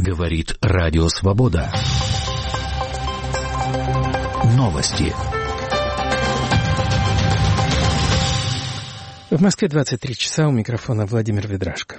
Говорит Радио Свобода. Новости. В Москве 23 часа, у микрофона Владимир Ведрашко.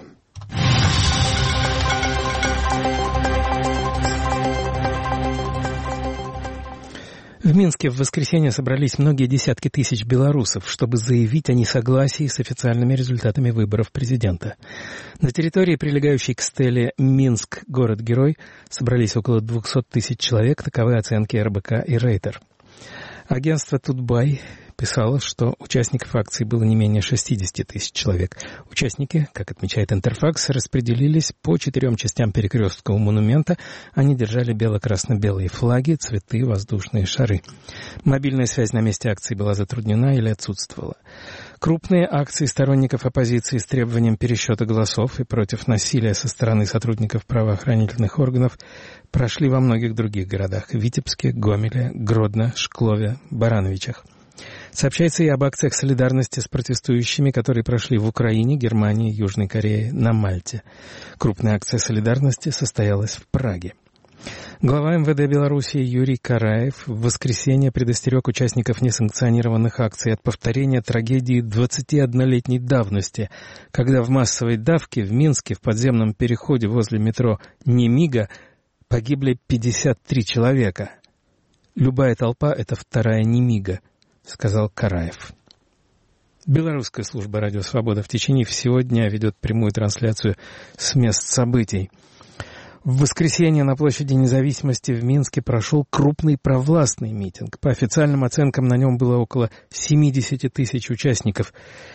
В Минске в воскресенье собрались многие десятки тысяч белорусов, чтобы заявить о несогласии с официальными результатами выборов президента. На территории, прилегающей к стеле «Минск. Город-герой», собрались около 200 тысяч человек, таковы оценки РБК и Рейтер. Агентство «Тутбай» писало, что участников акции было не менее 60 тысяч человек. Участники, как отмечает Интерфакс, распределились по 4 частям перекрестка у монумента. Они держали бело-красно-белые флаги, цветы, воздушные шары. Мобильная связь на месте акции была затруднена или отсутствовала. Крупные акции сторонников оппозиции с требованием пересчета голосов и против насилия со стороны сотрудников правоохранительных органов прошли во многих других городах – Витебске, Гомеле, Гродно, Шклове, Барановичах. Сообщается и об акциях солидарности с протестующими, которые прошли в Украине, Германии, Южной Корее, на Мальте. Крупная акция солидарности состоялась в Праге. Глава МВД Беларуси Юрий Караев в воскресенье предостерег участников несанкционированных акций от повторения трагедии 21-летней давности, когда в массовой давке в Минске в подземном переходе возле метро Немига погибли 53 человека. «Любая толпа — это вторая Немига», — сказал Караев. Белорусская служба «Радио Свобода» в течение всего дня ведет прямую трансляцию с мест событий. В воскресенье на площади Независимости в Минске прошел крупный провластный митинг. По официальным оценкам на нем было около 70 тысяч участников.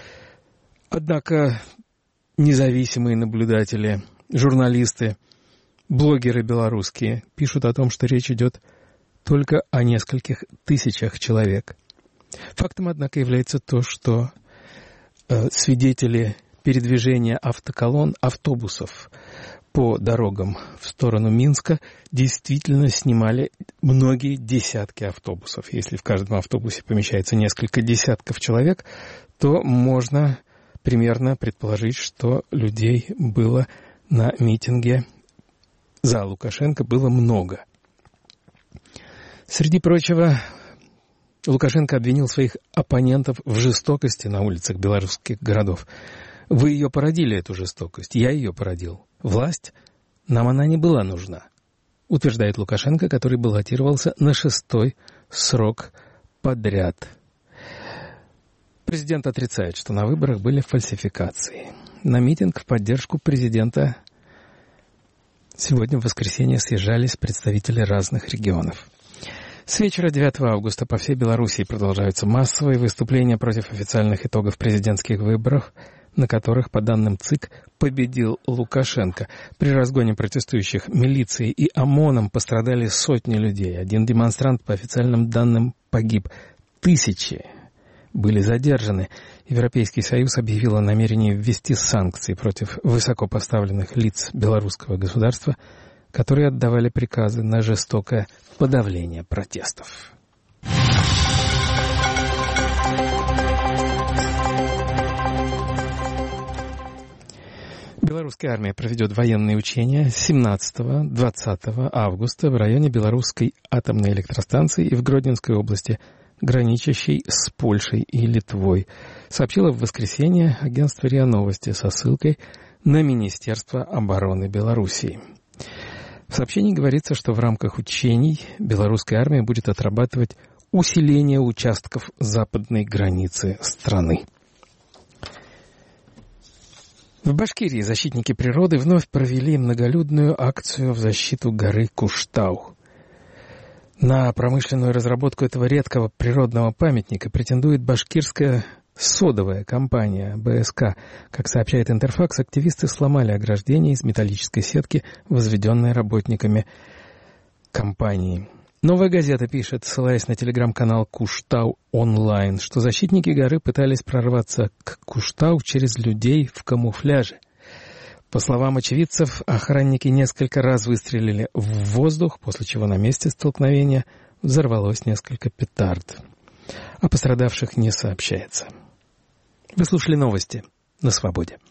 Однако независимые наблюдатели, журналисты, блогеры белорусские пишут о том, что речь идет только о нескольких тысячах человек. Фактом, однако, является то, что свидетели передвижения автоколонн, автобусов по дорогам в сторону Минска действительно снимали многие десятки автобусов. Если в каждом автобусе помещается несколько десятков человек, то можно примерно предположить, что людей было на митинге за Лукашенко было много. Среди прочего, Лукашенко обвинил своих оппонентов в жестокости на улицах белорусских городов. Вы ее породили, эту жестокость. Я ее породил. Власть? Нам она не была нужна, утверждает Лукашенко, который баллотировался на 6-й срок подряд. Президент отрицает, что на выборах были фальсификации. На митинг в поддержку президента сегодня в воскресенье съезжались представители разных регионов. С вечера 9 августа по всей Белоруссии продолжаются массовые выступления против официальных итогов президентских выборов, на которых, по данным ЦИК, победил Лукашенко. При разгоне протестующих милицией и ОМОНом пострадали сотни людей. Один демонстрант, по официальным данным, погиб. Тысячи были задержаны. Европейский Союз объявил о намерении ввести санкции против высокопоставленных лиц белорусского государства, которые отдавали приказы на жестокое подавление протестов. Белорусская армия проведет военные учения 17-20 августа в районе Белорусской атомной электростанции и в Гродненской области, граничащей с Польшей и Литвой, сообщило в воскресенье агентство РИА Новости со ссылкой на Министерство обороны Белоруссии. В сообщении говорится, что в рамках учений белорусская армия будет отрабатывать усиление участков западной границы страны. В Башкирии защитники природы вновь провели многолюдную акцию в защиту горы Куштау. На промышленную разработку этого редкого природного памятника претендует башкирская содовая компания БСК. Как сообщает Интерфакс, активисты сломали ограждение из металлической сетки, возведенной работниками компании. Новая газета пишет, ссылаясь на телеграм-канал Куштау онлайн, что защитники горы пытались прорваться к Куштау через людей в камуфляже. По словам очевидцев, охранники несколько раз выстрелили в воздух, после чего на месте столкновения взорвалось несколько петард. О пострадавших не сообщается. Вы слушали новости на Свободе.